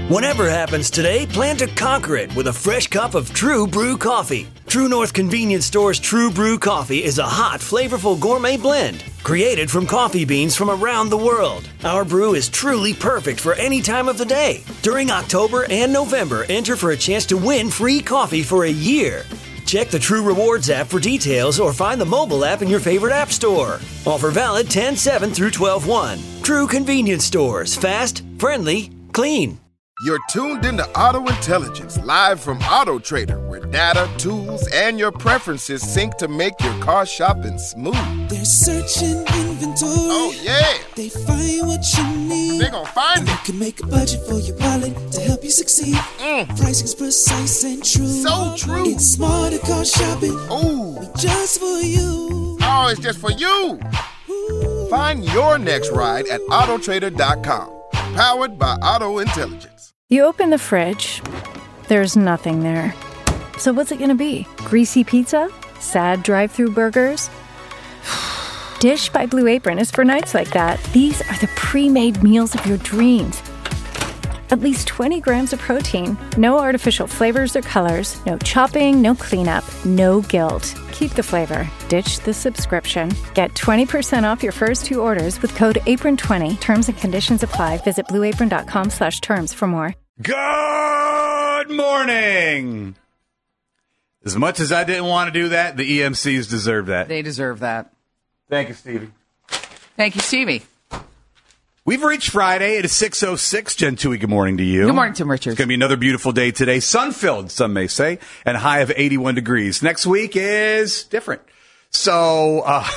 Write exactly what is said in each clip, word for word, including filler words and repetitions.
Whatever happens today, plan to conquer it with a fresh cup of True Brew coffee. True North Convenience Store's True Brew coffee is a hot, flavorful gourmet blend created from coffee beans from around the world. Our brew is truly perfect for any time of the day. During October and November, enter for a chance to win free coffee for a year. Check the True Rewards app for details or find the mobile app in your favorite app store. Offer valid ten seven through twelve one. True Convenience Stores. Fast, friendly, clean. You're tuned into Auto Intelligence, live from Auto Trader, where data, tools, and your preferences sync to make your car shopping smooth. They're searching inventory. Oh, yeah. They find what you need. They're gonna find and it. You can make a budget for your wallet to help you succeed. Mm. Pricing's precise and true. So true. It's smarter car shopping. Ooh. Just for you. Oh, it's just for you. Ooh. Find your next ride at auto trader dot com. Powered by Auto Intelligence. You open the fridge, there's nothing there. So what's it gonna be? Greasy pizza? Sad drive-thru burgers? Dish by Blue Apron is for nights like that. These are the pre-made meals of your dreams. At least twenty grams of protein, no artificial flavors or colors, no chopping, no cleanup, no guilt. Keep the flavor. Ditch the subscription. Get twenty percent off your first two orders with code apron twenty. Terms and conditions apply. Visit blue apron dot com slash terms for more. Good morning. As much as I didn't want to do that, the E M Cs deserve that. They deserve that. Thank you, Stevie. Thank you, Stevie. We've reached Friday. It is six oh six. Jen Tui, good morning to you. Good morning, Tim Richards. It's going to be another beautiful day today. Sun-filled, some may say, and a high of eighty-one degrees. Next week is different. So, uh,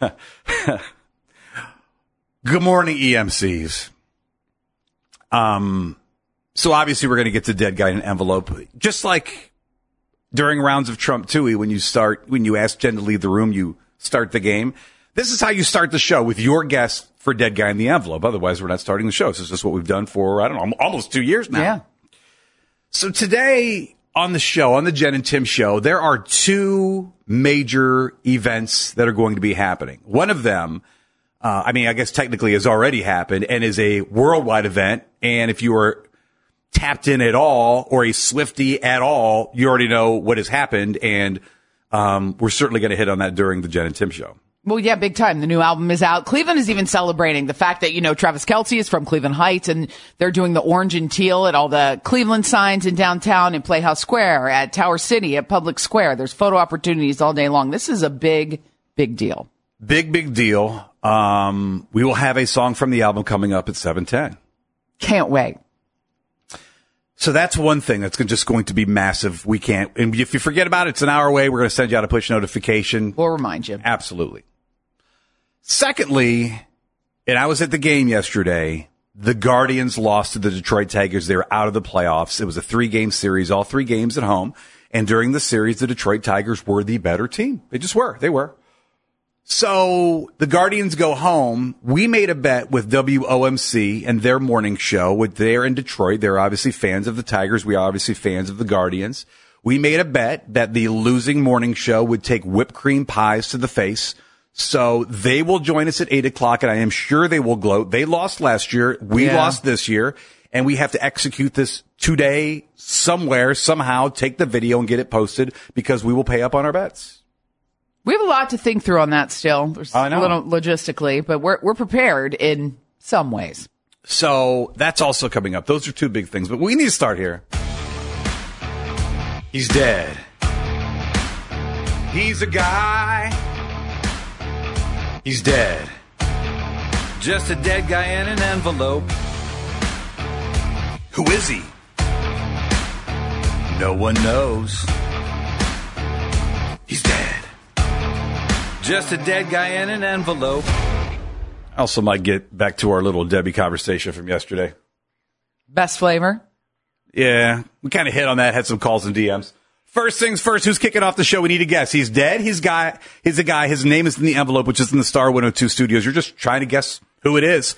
good morning, E M Cs. Um, so obviously we're going to get to dead guy in an envelope. Just like during rounds of Trump Tui, when you start, when you ask Jen to leave the room, you start the game. This is how you start the show, with your guess for dead guy in the envelope. Otherwise, we're not starting the show. This is just what we've done for, I don't know, almost two years now. Yeah. So today on the show, on the Jen and Tim show, there are two major events that are going to be happening. One of them, uh, I mean, I guess technically has already happened and is a worldwide event. And if you are tapped in at all or a Swiftie at all, you already know what has happened. And um, we're certainly going to hit on that during the Jen and Tim show. Well, yeah, big time. The new album is out. Cleveland is even celebrating the fact that, you know, Travis Kelce is from Cleveland Heights, and they're doing the orange and teal at all the Cleveland signs in downtown, in Playhouse Square, at Tower City, at Public Square. There's photo opportunities all day long. This is a big, big deal. Big, big deal. Um, we will have a song from the album coming up at seven ten. Can't wait. So that's one thing that's just going to be massive. We can't, and if you forget about it, it's an hour away. We're going to send you out a push notification. We'll remind you. Absolutely. Secondly, and I was at the game yesterday, the Guardians lost to the Detroit Tigers. They were out of the playoffs. It was a three-game series, all three games at home. And during the series, the Detroit Tigers were the better team. They just were. They were. So the Guardians go home. We made a bet with W O M C and their morning show. With they're in Detroit. They're obviously fans of the Tigers. We are obviously fans of the Guardians. We made a bet that the losing morning show would take whipped cream pies to the face. So they will join us at eight o'clock, and I am sure they will gloat. They lost last year. We yeah. lost this year, and we have to execute this today somewhere, somehow, take the video and get it posted, because we will pay up on our bets. We have a lot to think through on that still. There's I know. A little logistically, but we're we're prepared in some ways. So that's also coming up. Those are two big things, but we need to start here. He's dead. He's a guy. He's dead. Just a dead guy in an envelope. Who is he? No one knows. He's dead. Just a dead guy in an envelope. I also might get back to our little Debbie conversation from yesterday. Best flavor? Yeah, we kind of hit on that, had some calls and D Ms. First things first, who's kicking off the show? We need a guess. He's dead. He's guy. He's a guy. His name is in the envelope, which is in the Star one oh two studios. You're just trying to guess who it is.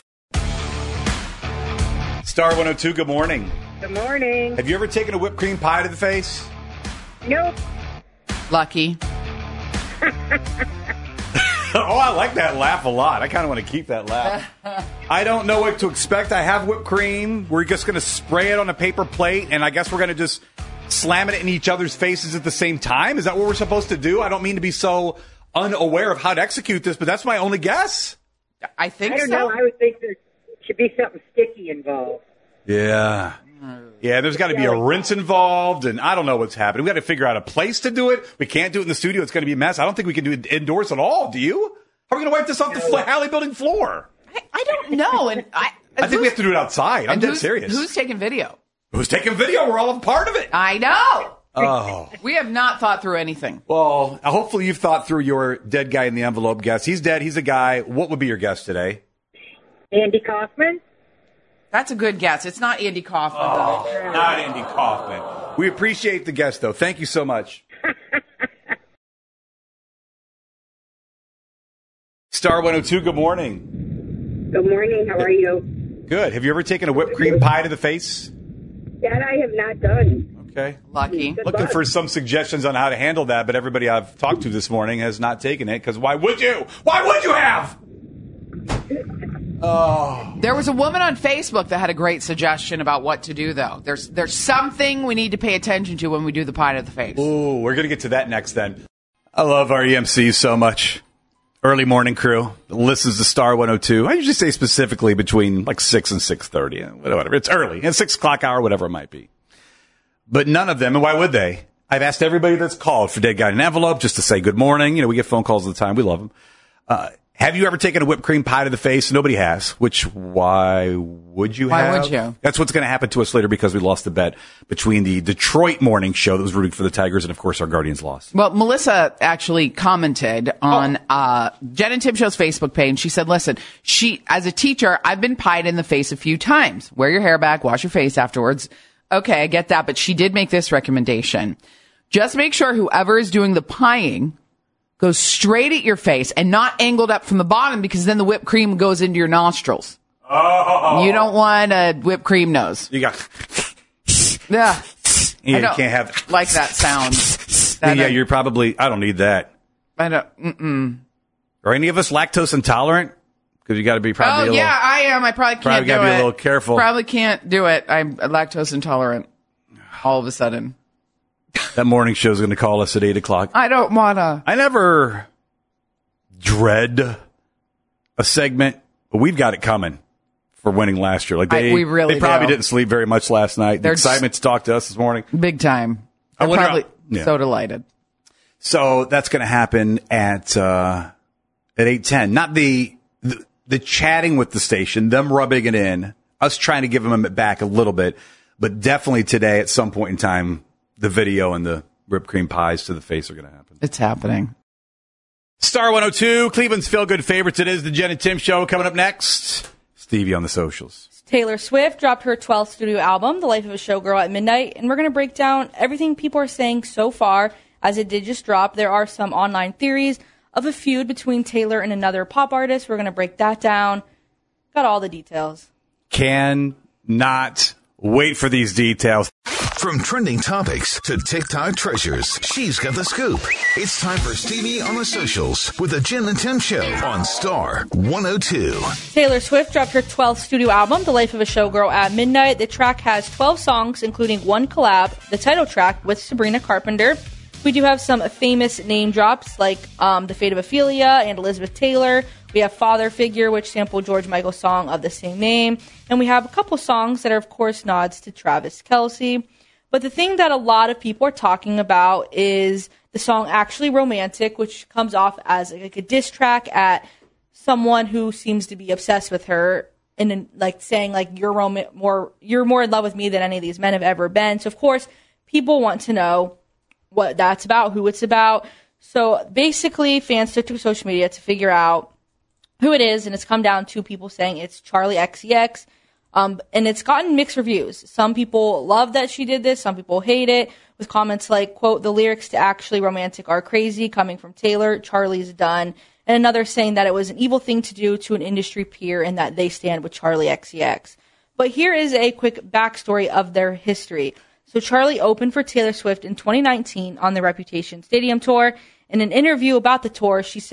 Star one oh two, good morning. Good morning. Have you ever taken a whipped cream pie to the face? Nope. Lucky. Oh, I like that laugh a lot. I kind of want to keep that laugh. I don't know what to expect. I have whipped cream. We're just going to spray it on a paper plate, and I guess we're going to just slam it in each other's faces at the same time. Is that what we're supposed to do? I don't mean to be so unaware of how to execute this, but that's my only guess. I think I don't so. know. I would think there should be something sticky involved. Yeah. Yeah, there's got to be a rinse involved, and I don't know what's happening. We got to figure out a place to do it. We can't do it in the studio. It's going to be a mess. I don't think we can do it indoors at all. Do you? How are we going to wipe this off the Fla- Halley building floor? I, I don't know. And I, I think we have to do it outside. I'm dead who's, serious. Who's taking video? Who's taking video? We're all a part of it. I know. Oh. We have not thought through anything. Well, hopefully you've thought through your dead guy in the envelope guess. He's dead. He's a guy. What would be your guess today? Andy Kaufman? That's a good guess. It's not Andy Kaufman, Oh, though. not Andy Kaufman. We appreciate the guess, though. Thank you so much. Star one oh two, good morning. Good morning. How are you? Good. Have you ever taken a whipped cream pie to the face? That I have not done. Okay. Lucky. Good Looking luck. for some suggestions on how to handle that, but everybody I've talked to this morning has not taken it, because why would you? Why would you have? Oh. There was a woman on Facebook that had a great suggestion about what to do, though. There's there's something we need to pay attention to when we do the pie to the face. Ooh, we're going to get to that next then. I love our E M Cs so much. Early morning crew listens to Star one oh two. I usually say specifically between like six and six thirty. Whatever. It's early. It's six o'clock hour, whatever it might be. But none of them, and why would they? I've asked everybody that's called for Dead Guy in an Envelope just to say good morning. You know, we get phone calls all the time. We love them. Uh, have you ever taken a whipped cream pie to the face? Nobody has. Which, why would you Why have? would you? That's what's going to happen to us later because we lost the bet between the Detroit morning show that was rooting for the Tigers and, of course, our Guardians lost. Well, Melissa actually commented on Oh. uh, Jen and Tim Show's Facebook page. She said, listen, she, as a teacher, I've been pied in the face a few times. Wear your hair back, wash your face afterwards. Okay, I get that. But she did make this recommendation. Just make sure whoever is doing the pieing goes straight at your face and not angled up from the bottom, because then the whipped cream goes into your nostrils. Oh. You don't want a whipped cream nose. You got... Yeah. Yeah, I you don't can't have... like that sound. That yeah, I- you're probably... I don't need that. I don't, mm-mm. Are any of us lactose intolerant? Because you got to be probably Oh, a little... yeah, I am. I probably can't Probably do gotta be it. a little careful. Probably can't do it. I'm lactose intolerant all of a sudden. That morning show's going to call us at eight o'clock. I don't want to. I never dread a segment, but we've got it coming for winning last year. Like they, I- we really they probably do. didn't sleep very much last night. The They're excitement to talk to us this morning. Big time. I I'm wonder probably how- yeah. so delighted. So that's going to happen at uh, at eight ten. Not the, the the chatting with the station, them rubbing it in, us trying to give them it back a little bit, but definitely today at some point in time, the video and the whipped cream pies to the face are going to happen. It's happening. Star one oh two, Cleveland's feel-good favorites. It is the Jen and Tim Show. Coming up next, Stevie on the socials. Taylor Swift dropped her twelfth studio album, The Life of a Showgirl, at midnight, and we're going to break down everything people are saying so far, as it did just drop. There are some online theories of a feud between Taylor and another pop artist. We're going to break that down. Got all the details. Can not wait for these details. From trending topics to TikTok treasures, she's got the scoop. It's time for Stevie on the socials with the Jen and Tim Show on Star one oh two. Taylor Swift dropped her twelfth studio album, The Life of a Showgirl, at midnight. The track has twelve songs, including one collab, the title track, with Sabrina Carpenter. We do have some famous name drops, like um, The Fate of Ophelia and Elizabeth Taylor. We have Father Figure, which sampled George Michael's song of the same name. And we have a couple songs that are, of course, nods to Travis Kelce. But the thing that a lot of people are talking about is the song Actually Romantic, which comes off as like a diss track at someone who seems to be obsessed with her, and like saying like you're rom- more you're more in love with me than any of these men have ever been. So of course, people want to know what that's about, who it's about. So basically, fans took to social media to figure out who it is, and it's come down to people saying it's Charli X C X. Um, and it's gotten mixed reviews. Some people love that she did this. Some people hate it, with comments like, quote, the lyrics to Actually Romantic are crazy, coming from Taylor. Charli's done. And another saying that it was an evil thing to do to an industry peer and that they stand with Charli X C X. But here is a quick backstory of their history. So Charli opened for Taylor Swift in twenty nineteen on the Reputation Stadium tour. In an interview about the tour, she said,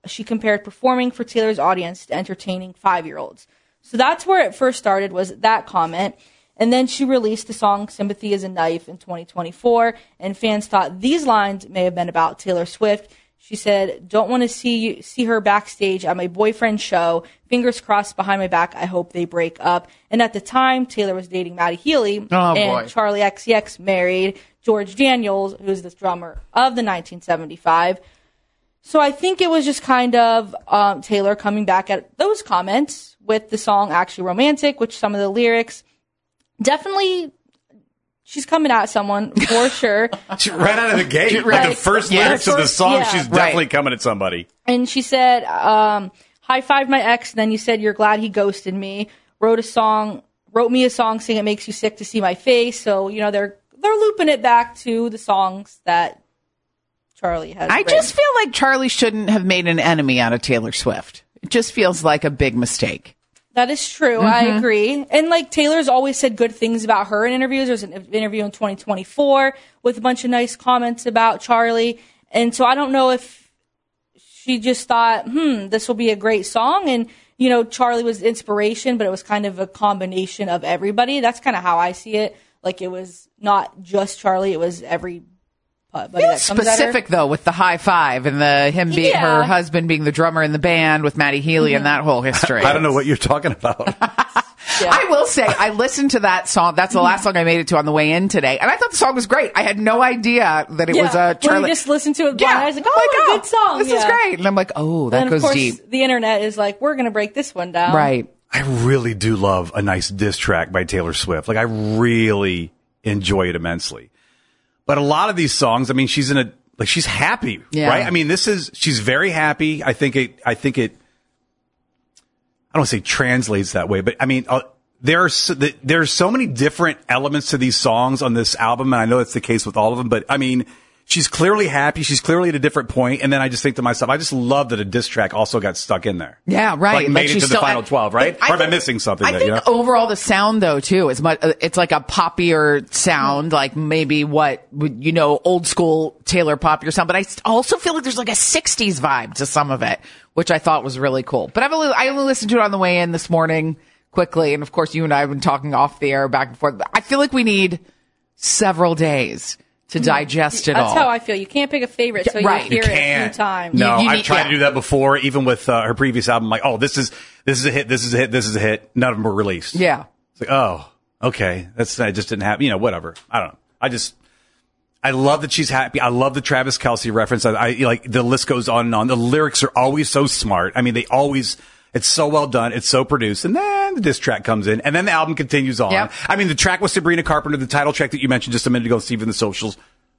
she compared performing for Taylor's audience to entertaining five-year-olds. So that's where it first started, was that comment. And then she released the song Sympathy is a Knife in twenty twenty-four, and fans thought these lines may have been about Taylor Swift. She said, don't want to see you, see her backstage at my boyfriend's show. Fingers crossed behind my back. I hope they break up. And at the time, Taylor was dating Maddie Healy, oh, and boy. Charlie X C X married George Daniels, who's the drummer of the nineteen seventy-five. So I think it was just kind of um, Taylor coming back at those comments with the song Actually Romantic, which some of the lyrics definitely, she's coming at someone for sure. She right out of the gate. Right. Like the first Yeah. lyrics of the First- song, yeah. she's definitely coming at somebody. And she said, um, high five my ex, then you said you're glad he ghosted me. Wrote a song, wrote me a song saying it makes you sick to see my face. So, you know, they're they're looping it back to the songs that Charlie has I written. just feel like Charlie shouldn't have made an enemy out of Taylor Swift. It just feels like a big mistake. That is true. Mm-hmm. I agree. And like Taylor's always said good things about her in interviews. There's an interview in twenty twenty-four with a bunch of nice comments about Charlie. And so I don't know if she just thought, hmm, this will be a great song. And, you know, Charlie was the inspiration, but it was kind of a combination of everybody. That's kind of how I see it. Like it was not just Charlie. It was every Feels specific though, with the high five and the him being Yeah. her husband being the drummer in the band with Maddie Healy Mm-hmm. and that whole history. I don't know what you're talking about. I will say I listened to that song. That's the last song I made it to on the way in today, and I thought the song was great. I had no idea that it yeah. was a Charlie. When you just listened to it, Yeah. blind, I was like, oh, Like, oh, good song. This is Yeah. great, and I'm like, oh, that and goes of course, deep. the internet is like, we're going to break this one down. Right. I really do love a nice diss track by Taylor Swift. Like I really enjoy it immensely. But a lot of these songs, I mean, she's in a like she's happy, Yeah. right? I mean, this is she's very happy. I think it. I think it. I don't want to say translates that way, but I mean, uh, there are so, the, there's so many different elements to these songs on this album, and I know it's the case with all of them. But I mean, she's clearly happy. She's clearly at a different point. And then I just think to myself, I just love that a diss track also got stuck in there. Yeah, right. Like made it she's to the still- final twelve, right? I Or am I think- missing something? I that, think you know? overall the sound though too is much. It's like a poppier sound, like maybe what would you know old school Taylor poppier sound. But I also feel like there's like a sixties vibe to some of it, which I thought was really cool. But I've only, I only listened to it on the way in this morning quickly, and of course you and I have been talking off the air back and forth. I feel like we need several days to digest it That's all. how I feel. You can't pick a favorite, so right. you hear You it a can't. few times. No, You- you I've need- tried yeah. to do that before, even with uh, her previous album. Like, oh, this is this is a hit, this is a hit, this is a hit. None of them were released. Yeah. It's like, oh, okay, that's that just didn't happen. You know, whatever. I don't know. I just, I love that she's happy. I love the Travis Kelce reference. I, I like the list goes on and on. The lyrics are always so smart. I mean, they always. It's so well done. It's so produced. And then the diss track comes in, and then the album continues on. Yep. I mean, the track with Sabrina Carpenter, the title track that you mentioned just a minute ago, Steve in the Socials.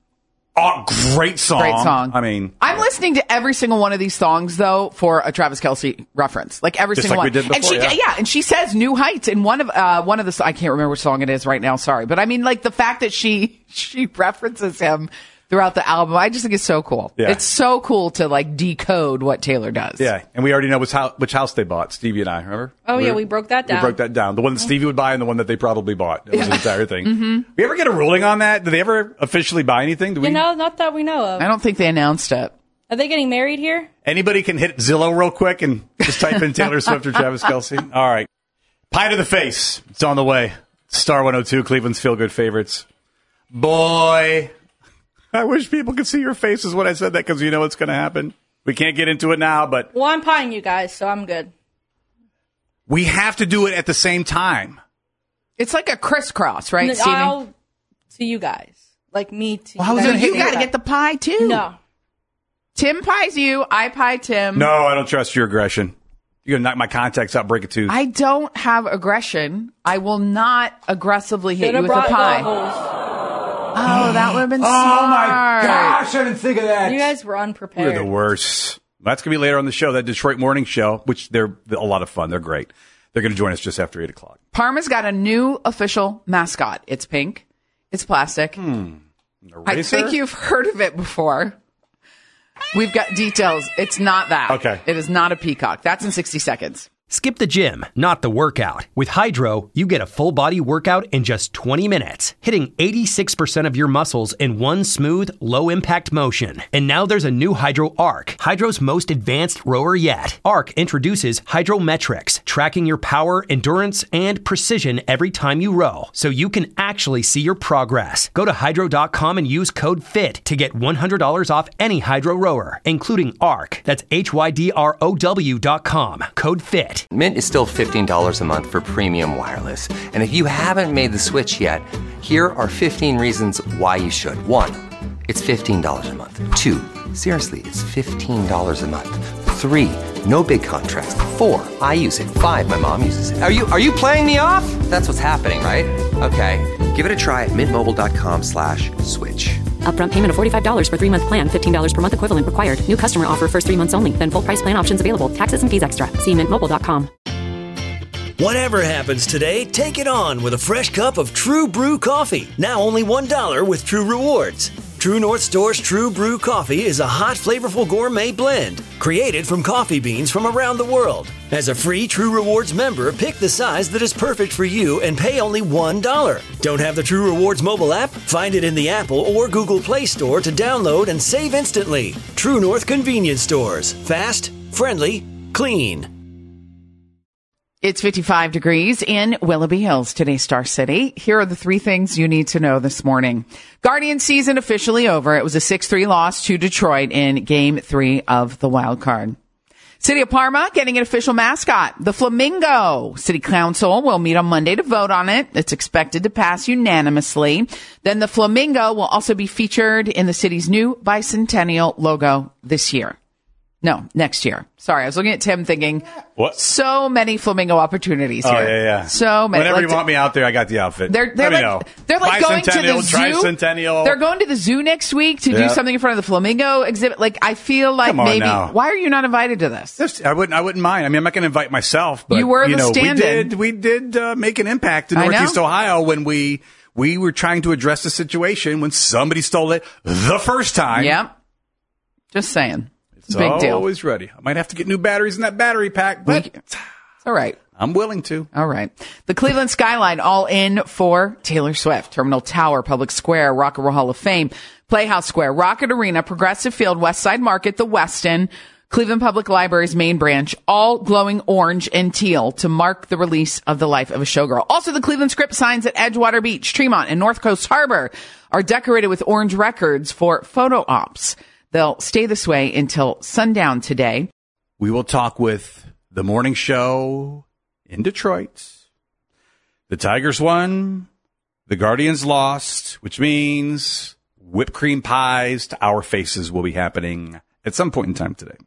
Oh, great song. Great song. I mean, I'm listening to every single one of these songs though for a Travis Kelce reference, like every Just single like we one. did and she, before, yeah. and she says "New Heights" in one of uh, one of the. I can't remember which song it is right now. Sorry, but I mean, like the fact that she she references him throughout the album, I just think it's so cool. Yeah. It's so cool to like decode what Taylor does. yeah. And we already know which house, which house they bought, Stevie and I, remember? Oh, yeah, we broke that down. We broke that down. The one that Stevie would buy and the one that they probably bought. It was the entire thing. Mm-hmm. We ever get a ruling on that? Did they ever officially buy anything? Do we? You know, not that we know of. I don't think they announced it. Are they getting married here? Anybody can hit Zillow real quick and just type in Taylor Swift or Travis Kelce. All right. Pie to the face. It's on the way. Star one oh two, Cleveland's Feel Good favorites. Boy, I wish people could see your faces when I said that because you know what's going to happen. We can't get into it now, but Well, I'm pieing you guys, so I'm good. we have to do it at the same time. It's like a crisscross, right, N- Stevie? I'll to you guys, like me to Well, you I was guys. gonna So hit you got to get the pie too. No, Tim pies you. I pie Tim. No, I don't trust your aggression. You're going to knock my contacts out, break a tooth. I don't have aggression. I will not aggressively hit Shoulda you with a brought pie. goggles. Oh, that would have been Oh, smart. my gosh, I didn't think of that. You guys were unprepared. We're the worst. That's going to be later on the show, that Detroit Morning Show, which they're a lot of fun. They're great. They're going to join us just after eight o'clock. Parma's got a new official mascot. It's pink. It's plastic. Hmm. I Eraser? think you've heard of it before. We've got details. It's not that. Okay. It is not a peacock. That's in sixty seconds. Skip the gym, not the workout. With Hydro, you get a full body workout in just twenty minutes, hitting eighty-six percent of your muscles in one smooth, low impact motion. And now there's a new Hydro Arc, Hydro's most advanced rower yet. Arc introduces Hydrometrics, tracking your power, endurance, and precision every time you row, so you can actually see your progress. Go to hydro dot com and use code FIT to get one hundred dollars off any Hydro rower, including Arc. That's H Y D R O W dot com. Code FIT. Mint is still fifteen dollars a month for premium wireless. And if you haven't made the switch yet, here are fifteen reasons why you should. One, it's fifteen dollars a month. Two, seriously, it's fifteen dollars a month. Three, no big contrast. Four, I use it. Five, my mom uses it. Are you are you playing me off? That's what's happening, right? Okay, give it a try at mintmobile.com slash switch. Upfront payment of forty-five dollars for three-month plan, fifteen dollars per month equivalent required. New customer offer first three months only. Then full price plan options available. Taxes and fees extra. See mint mobile dot com. Whatever happens today, take it on with a fresh cup of True Brew coffee. Now only one dollar with True Rewards. True North Store's True Brew Coffee is a hot, flavorful gourmet blend created from coffee beans from around the world. As a free True Rewards member, pick the size that is perfect for you and pay only one dollar. Don't have the True Rewards mobile app? Find it in the Apple or Google Play Store to download and save instantly. True North Convenience Stores. Fast, friendly, clean. It's fifty-five degrees in Willoughby Hills, today's Star City. Here are the three things you need to know this morning. Guardian season officially over. It was a six three loss to Detroit in game three of the wild card. City of Parma getting an official mascot, the Flamingo. City Council will meet on Monday to vote on it. It's expected to pass unanimously. Then the Flamingo will also be featured in the city's new bicentennial logo this year. No, next year. Sorry, I was looking at Tim thinking, what? So many flamingo opportunities here. Oh, yeah, yeah. So many. Whenever like, you want me out there, I got the outfit. They're, they're Let like, me know. they're like going to the zoo. Tricentennial. They're going to the zoo next week to yeah. do something in front of the flamingo exhibit. Like, I feel like Come on maybe, now. why are you not invited to this? Just, I wouldn't, I wouldn't mind. I mean, I'm not going to invite myself, but you were you the know, stand-in. we did, we did uh, make an impact in Northeast Ohio when we, we were trying to address the situation when somebody stole it the first time. Yep. Just saying. It's Big deal. Always ready. I might have to get new batteries in that battery pack, but it's all right. I'm willing to. All right. The Cleveland Skyline all in for Taylor Swift. Terminal Tower, Public Square, Rock and Roll Hall of Fame, Playhouse Square, Rocket Arena, Progressive Field, West Side Market, the Westin, Cleveland Public Library's main branch, all glowing orange and teal to mark the release of The Life of a Showgirl. Also, the Cleveland Script signs at Edgewater Beach, Tremont, and North Coast Harbor are decorated with orange records for photo ops. They'll stay this way until sundown today. We will talk with the morning show in Detroit. The Tigers won. The Guardians lost, which means whipped cream pies to our faces will be happening at some point in time today.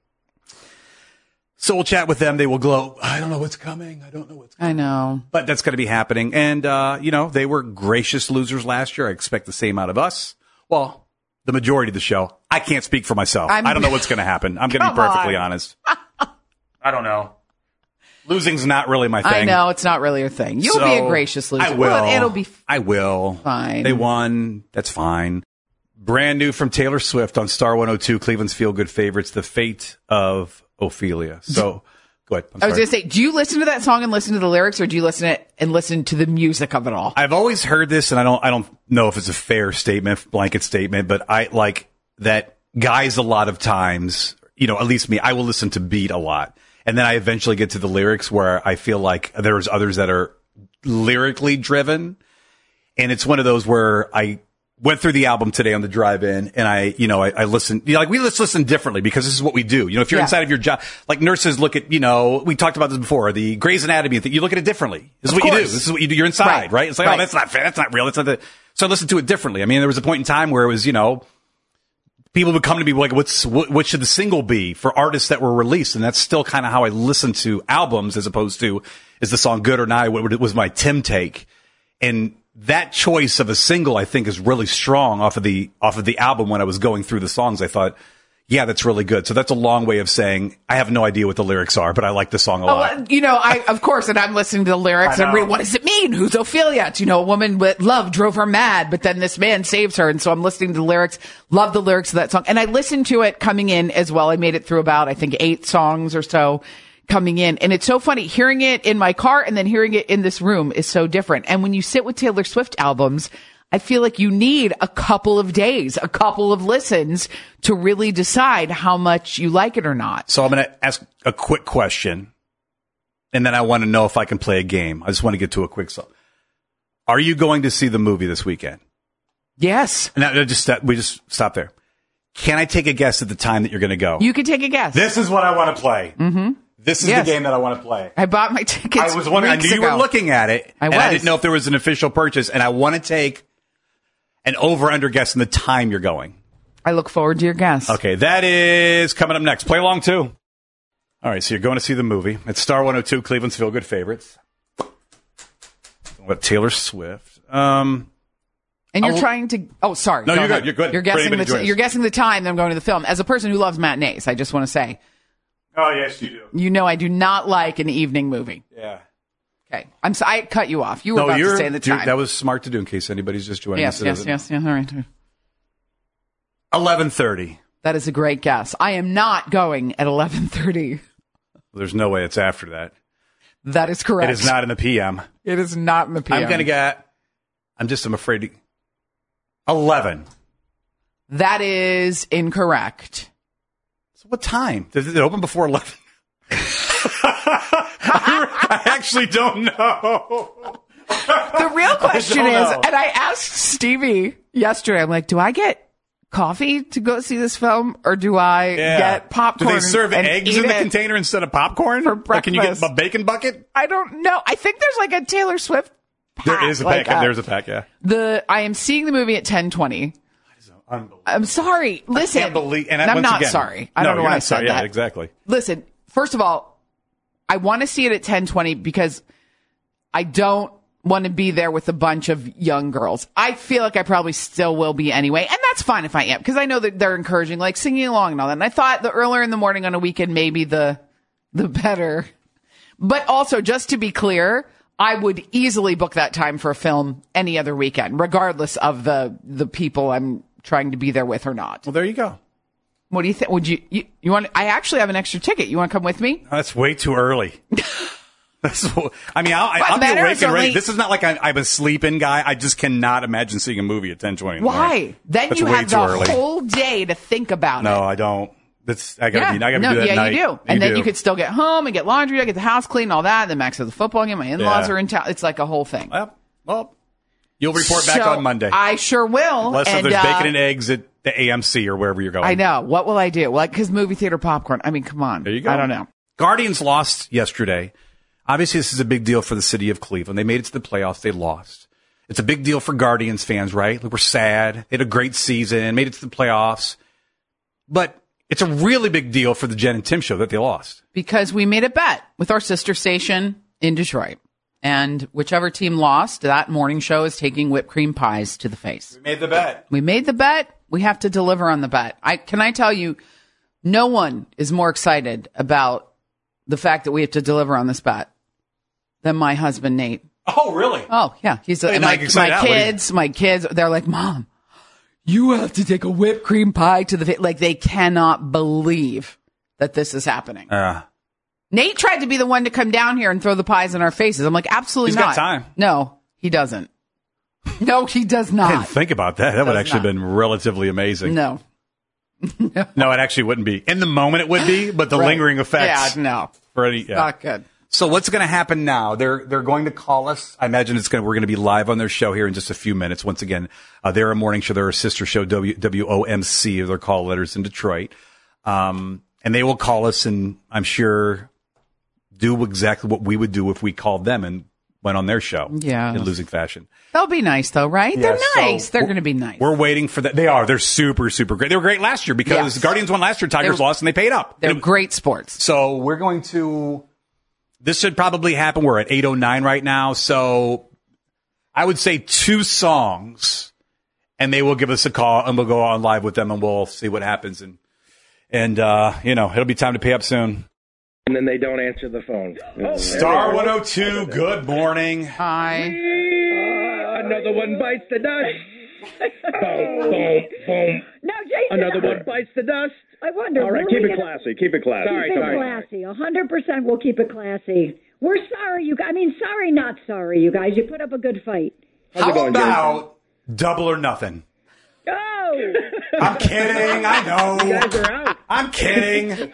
So we'll chat with them. They will glow. I don't know what's coming. I don't know what's coming. I know. But that's going to be happening. And, uh, you know, they were gracious losers last year. I expect the same out of us. Well, the majority of the show. I can't speak for myself. I'm, I don't know what's going to happen. I'm going to be perfectly on. honest. I don't know. Losing's not really my thing. I know. It's not really your thing. You'll so, be a gracious loser. I will. Well, it'll be f- I will. Fine. They won. That's fine. Brand new from Taylor Swift on Star one oh two, Cleveland's Feel Good Favorites, The Fate of Ophelia. So, go ahead. I'm I was sorry. going to say, do you listen to that song and listen to the lyrics, or do you listen to it and listen to the music of it all? I've always heard this, and I don't, I don't know if it's a fair statement, blanket statement, but I like that guys a lot of times, you know, at least me, I will listen to beat a lot. And then I eventually get to the lyrics where I feel like there's others that are lyrically driven. And it's one of those where I went through the album today on the drive-in, and I, you know, I, I listened, you know, like we just listen differently because this is what we do. You know, if you're Yeah. inside of your job, like nurses look at, you know, we talked about this before, the Grey's Anatomy thing, you look at it differently. This is Of what you do. course. This is what you do. You're inside, Right. right? It's like, Right. oh, that's not fair. That's not real. That's not the, so I listened to it differently. I mean, there was a point in time where it was, you know, people would come to me like, what's, what, what should the single be for artists that were released? And that's still kind of how I listen to albums as opposed to, is the song good or not? What was my Tim take? And that choice of a single, I think, is really strong off of the, off of the album. When I was going through the songs, I thought, yeah, that's really good. So that's a long way of saying I have no idea what the lyrics are, but I like the song a Oh, lot. well, you know, I, of course, and I'm listening to the lyrics I and I'm know. reading, what does it mean? Who's Ophelia? It's, you know, a woman with love drove her mad, but then this man saves her. And so I'm listening to the lyrics, love the lyrics of that song. And I listened to it coming in as well. I made it through about, I think, eight songs or so coming in. And it's so funny hearing it in my car and then hearing it in this room is so different. And when you sit with Taylor Swift albums, I feel like you need a couple of days, a couple of listens to really decide how much you like it or not. So I'm going to ask a quick question, and then I want to know if I can play a game. I just want to get to a quick song. Are you going to see the movie this weekend? Yes. Now, just we just stop there. Can I take a guess at the time that you're going to go? You can take a guess. This is what I want to play. Mm-hmm. This is Yes. the game that I want to play. I bought my tickets. I was wondering. I weeks knew you ago. were looking at it, I and was. I didn't know if there was an official purchase. And I want to take an over/under guess in the time you're going. I look forward to your guess. Okay, that is coming up next. Play along too. All right, so you're going to see the movie. It's Star one oh two, Cleveland's Feel Good Favorites. What Taylor Swift? Um, And you're I'll- trying to. Oh, sorry. No, Go you're ahead. good. You're good. You're For guessing anybody the. joining T- us. you're guessing the time that I'm going to the film. As a person who loves matinees, I just want to say, oh yes, you do. you know, I do not like an evening movie. Yeah. Okay, I'm. So, I cut you off. You were No, about you're, to say the you're- time. that was smart to do in case anybody's just joining yes, us. that yes, doesn't- yes, yes. All right. eleven thirty. That is a great guess. I am not going at eleven thirty. There's no way it's after that. That is correct. It is not in the P M. It is not in the P M. I'm going to get. I'm just. I'm afraid. To, eleven. That is incorrect. So what time? Does it open before eleven? I actually don't know. The real question I don't is, know. and I asked Stevie yesterday, I'm like, do I get coffee to go see this film, or do I Yeah. get popcorn? Do they serve and eggs eat in the it container instead of popcorn? for Like, breakfast? can you get a bacon bucket? I don't know. I think there's like a Taylor Swift pack. There is a like, pack. uh, There's a pack. Yeah. The I am seeing the movie at ten twenty. I'm sorry. Listen, I can't believe. And I'm once not again- sorry. I no, don't know you're why not I said sorry. that. Yeah, exactly. Listen, first of all, I want to see it at ten twenty because I don't want to be there with a bunch of young girls. I feel like I probably still will be anyway, and that's fine if I am, because I know that they're encouraging, like singing along and all that. And I thought the earlier in the morning on a weekend, maybe the the better. But also, just to be clear, I would easily book that time for a film any other weekend, regardless of the the people I'm trying to be there with or not. Well, there you go. What do you think? Would you, you you want? I actually have an extra ticket. You want to come with me? That's way too early. That's, I mean, I'll, What I'll be matter? awake It's and ready. only- This is not like I, I'm a sleeping guy. I just cannot imagine seeing a movie at ten twenty. Why? Then That's you way have too the early. whole day to think about No, it. I don't. That's I gotta Yeah, be. I gotta no, do that yeah, at night. you do. And then do. you could still get home and get laundry, get the house clean, all that. Then Max has the football game. My in-laws Yeah. are in town. It's like a whole thing. Well, well, you'll report back So, on Monday. I sure will. Unless if and, there's uh, bacon and eggs at the A M C or wherever you're going. I know. What will I do? Like, because movie theater popcorn. I mean, come on. There you go. I don't know. Guardians lost yesterday. Obviously, this is a big deal for the city of Cleveland. They made it to the playoffs. They lost. It's a big deal for Guardians fans, right? Like, we're sad. They had a great season, made it to the playoffs. But it's a really big deal for the Jen and Tim show that they lost. Because we made a bet with our sister station in Detroit. And whichever team lost, that morning show is taking whipped cream pies to the face. We made the bet. We made the bet. We have to deliver on the bet. I can I tell you, no one is more excited about the fact that we have to deliver on this bet than my husband, Nate. Oh, really? Oh, yeah. He's Hey, and Mike, my, excited my out. What do you- kids, my kids, they're like, Mom, you have to take a whipped cream pie to the face. Like, they cannot believe that this is happening. Uh, Nate tried to be the one to come down here and throw the pies in our faces. I'm like, absolutely He's not. got time. No, he doesn't. No, he does I not. didn't think about that. That would Does actually not. have been relatively amazing. No. No, it actually wouldn't be. In the moment, it would be, but the Right. lingering effects. Yeah, no. For any, yeah. Not good. So what's going to happen now? They're they're going to call us. I imagine it's going. We're going to be live on their show here in just a few minutes. Once again, uh, they're a morning show. They're a sister show, W W O M C, their call letters in Detroit, um, and they will call us, and I'm sure do exactly what we would do if we called them and went on their show. Yeah. In losing fashion. They'll be nice, though, right? Yeah, They're so nice. They're we're- going to be nice. We're waiting for that. They are. They're super super great. They were great last year because Yes. the Guardians won last year. Tigers They're- lost, and they paid up. They're And it- great sports. So we're going to, this should probably happen. We're at eight oh nine right now. So I would say two songs and they will give us a call and we'll go on live with them and we'll see what happens. And, and, uh, you know, it'll be time to pay up soon. And then they don't answer the phone. Star one oh two, good morning. Hi. Uh, another one bites the dust. Boom, boom, boom. No, Jason, Another one bites the dust. I wonder. All right, will keep we it get a- classy. Keep it classy. Keep it classy. A hundred percent. We'll keep it classy. We're sorry, you guys. I mean, sorry, not sorry, you guys. You put up a good fight. How about double or nothing? Oh! I'm kidding. I know. You guys are out. I'm kidding.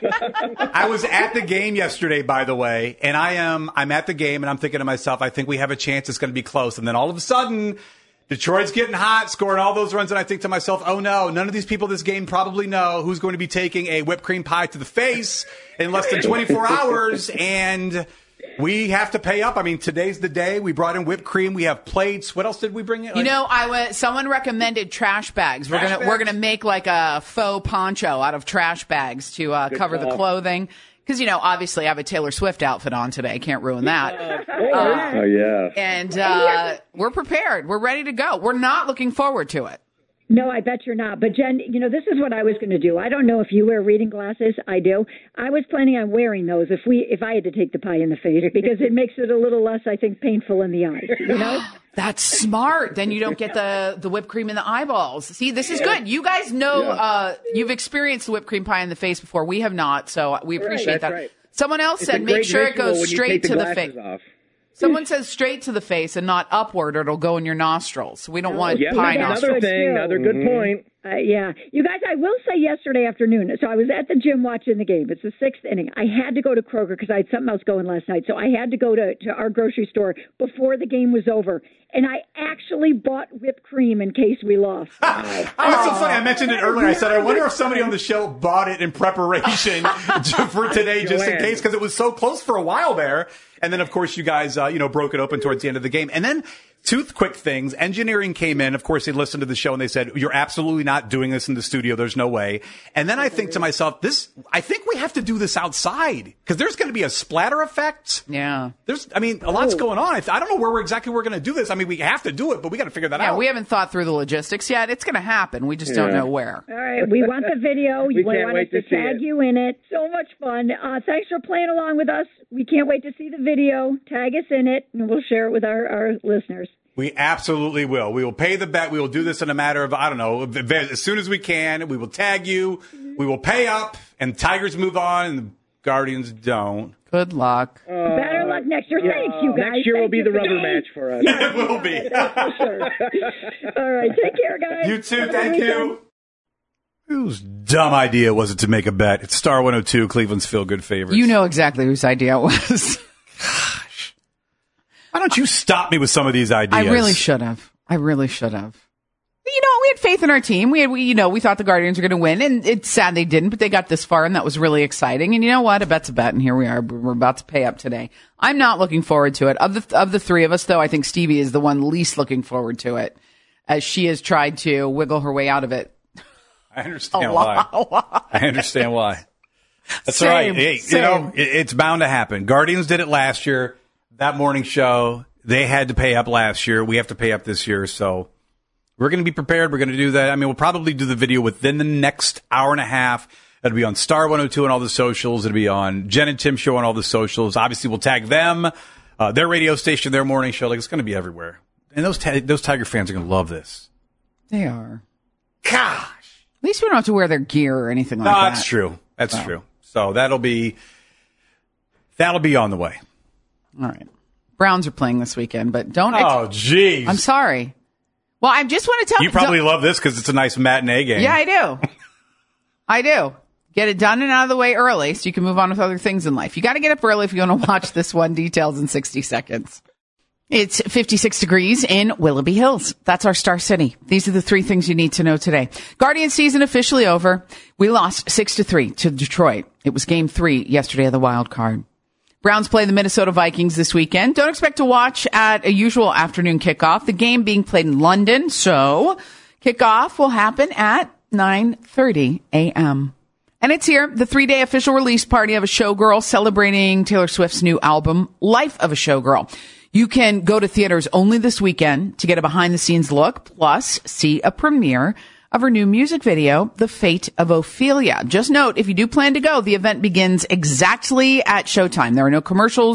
I was at the game yesterday, by the way, and I am. I'm at the game, and I'm thinking to myself, I think we have a chance. It's going to be close. And then all of a sudden, Detroit's getting hot, scoring all those runs, and I think to myself, oh no, none of these people this game probably know who's going to be taking a whipped cream pie to the face in less than twenty-four hours, and we have to pay up. I mean, today's the day. We brought in whipped cream. We have plates. What else did we bring in? You know, I went. Someone recommended trash bags. We're Trash gonna bags? we're gonna make like a faux poncho out of trash bags to uh, Good cover the call. clothing. Because, you know, obviously I have a Taylor Swift outfit on today. Can't ruin that. Oh, yeah. And uh, we're prepared. We're ready to go. We're not looking forward to it. No, I bet you're not. But, Jen, you know, this is what I was going to do. I don't know if you wear reading glasses. I do. I was planning on wearing those if we if I had to take the pie in the face because it makes it a little less, I think, painful in the eyes, you know? That's smart. Then you don't get the, the whipped cream in the eyeballs. See, this is good. You guys know Yeah. uh, you've experienced the whipped cream pie in the face before. We have not, so we appreciate That's that. right. Someone else It's a said make great sure it visual goes when you straight take the to the glasses face. off. Someone says straight to the face and not upward, or it'll go in your nostrils. We don't want Yeah, pie that's nostrils. another thing. Another good point. Uh, yeah. You guys, I will say yesterday afternoon, so I was at the gym watching the game. It's the sixth inning. I had to go to Kroger because I had something else going last night. So I had to go to, to our grocery store before the game was over. And I actually bought whipped cream in case we lost. Oh, it's so funny. I mentioned it earlier. I said, I wonder if somebody on the show bought it in preparation for today, just in case, because it was so close for a while there. And then, of course, you guys, uh, you know, broke it open towards the end of the game. And then two quick things. Engineering came in. Of course, they listened to the show and they said, you're absolutely not doing this in the studio. There's no way. And then I think to myself, this, I think we have to do this outside because there's going to be a splatter effect. Yeah. There's, I mean, a lot's going on. I, I don't know where we're exactly we're going to do this. I mean, we have to do it, but we got to figure that Yeah, out. we haven't thought through the logistics yet. It's going to happen. We just don't Yeah. know where. All right, we want the video. We We can't want wait us to, to see tag it. you in it. So much fun. Uh, thanks for playing along with us. We can't wait to see the video. Tag us in it, and we'll share it with our, our listeners. We absolutely will. We will pay the bet. We will do this in a matter of, I don't know, as soon as we can. We will tag you. We will pay up, and Tigers move on, and the Guardians don't. Good luck. Better luck next year. Thanks, you guys. Next year will Thank be you the for rubber today. match for us. It will be. For sure. All right, take care, guys. You too. Have a Thank good you. Whose dumb idea was it to make a bet? It's Star one oh two, Cleveland's Feel Good favorites. You know exactly whose idea it was. Why don't you stop me with some of these ideas? I really should have. I really should have. You know, we had faith in our team. We had, we, you know, we thought the Guardians were going to win, and it's sad they didn't, but they got this far, and that was really exciting. And you know what? A bet's a bet, and here we are. We're about to pay up today. I'm not looking forward to it. Of the of the three of us, though, I think Stevie is the one least looking forward to it, as she has tried to wiggle her way out of it. I understand A why. lot. I understand why. That's Same, right. Hey, same. you know, it, it's bound to happen. Guardians did it last year. That morning show, they had to pay up last year. We have to pay up this year. So we're going to be prepared. We're going to do that. I mean, we'll probably do the video within the next hour and a half. It'll be on Star one oh two on all the socials. It'll be on Jen and Tim Show on all the socials. Obviously, we'll tag them, uh, their radio station, their morning show. Like, it's going to be everywhere. And those ta- those Tiger fans are going to love this. They are. Gosh. At least we don't have to wear their gear or anything like No, that. that's true. That's Wow. true. So that'll be that'll be on the way. All right. Browns are playing this weekend, but don't. Ex- Oh, jeez. I'm sorry. Well, I just want to tell You probably don't- love this because it's a nice matinee game. Yeah, I do. I do. Get it done and out of the way early so you can move on with other things in life. You got to get up early if you want to watch this one. Details in sixty seconds. It's fifty-six degrees in Willoughby Hills. That's our star city. These are the three things you need to know today. Guardian season officially over. We lost six to three to Detroit. It was game three yesterday of the wild card. Browns play the Minnesota Vikings this weekend. Don't expect to watch at a usual afternoon kickoff. The game being played in London, so kickoff will happen at nine thirty a.m. And it's here, the three-day official release party of a Showgirl celebrating Taylor Swift's new album, Life of a Showgirl. You can go to theaters only this weekend to get a behind-the-scenes look, plus see a premiere of her new music video, The Fate of Ophelia. Just note, if you do plan to go, the event begins exactly at showtime. There are no commercials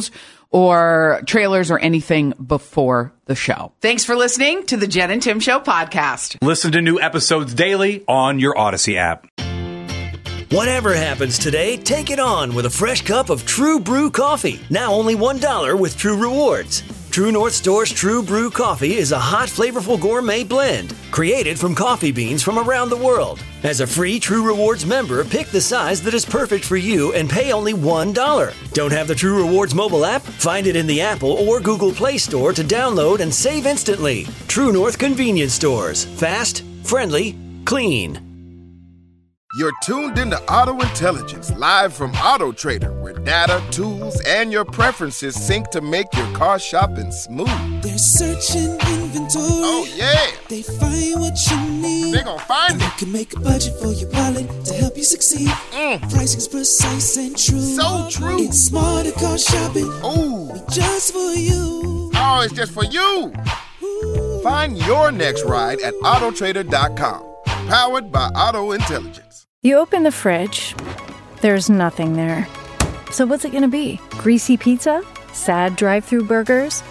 or trailers or anything before the show. Thanks for listening to the Jen and Tim Show podcast. Listen to new episodes daily on your Odyssey app. Whatever happens today, take it on with a fresh cup of True Brew coffee. Now only one dollar with True Rewards. True North Store's True Brew Coffee is a hot, flavorful gourmet blend created from coffee beans from around the world. As a free True Rewards member, pick the size that is perfect for you and pay only one dollar. Don't have the True Rewards mobile app? Find it in the Apple or Google Play Store to download and save instantly. True North Convenience Stores. Fast, friendly, clean. You're tuned into Auto Intelligence, live from Auto Trader, where data, tools, and your preferences sync to make your car shopping smooth. They're searching inventory. Oh, yeah. They find what you need. They gon' find and it. You can make a budget for your wallet to help you succeed. Mm. Pricing's precise and true. So true. It's smarter car shopping. Ooh. Just for you. Oh, it's just for you. Ooh. Find your next ride at auto trader dot com. Powered by Auto Intelligence. You open the fridge, there's nothing there. So what's it gonna be? Greasy pizza? Sad drive-thru burgers?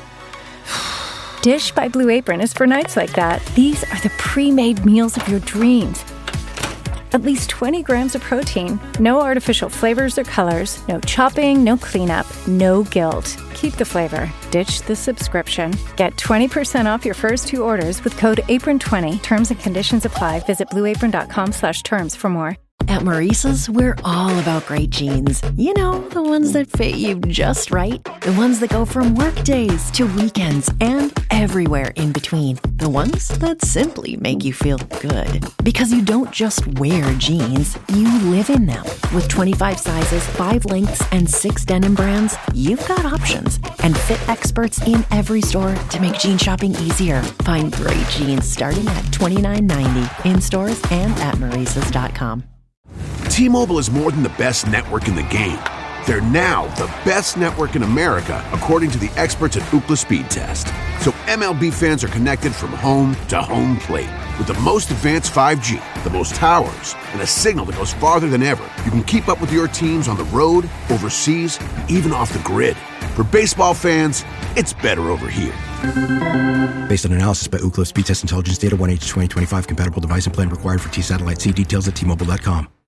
Dish by Blue Apron is for nights like that. These are the pre-made meals of your dreams. At least twenty grams of protein, no artificial flavors or colors, no chopping, no cleanup, no guilt. Keep the flavor. Ditch the subscription. Get twenty percent off your first two orders with code apron twenty. Terms and conditions apply. Visit blue apron dot com slash terms for more. At Maurice's, we're all about great jeans. You know, the ones that fit you just right. The ones that go from work days to weekends and everywhere in between. The ones that simply make you feel good. Because you don't just wear jeans, you live in them. With twenty-five sizes, five lengths, and six denim brands, you've got options. And fit experts in every store to make jean shopping easier. Find great jeans starting at twenty-nine ninety in stores and at maurices dot com. T-Mobile is more than the best network in the game. They're now the best network in America, according to the experts at Ookla Speed Test. So M L B fans are connected from home to home plate. With the most advanced five G, the most towers, and a signal that goes farther than ever, you can keep up with your teams on the road, overseas, and even off the grid. For baseball fans, it's better over here. Based on analysis by Ookla Speed Test Intelligence Data, one H twenty twenty-five compatible device and plan required for T-Satellite. See details at T Mobile dot com.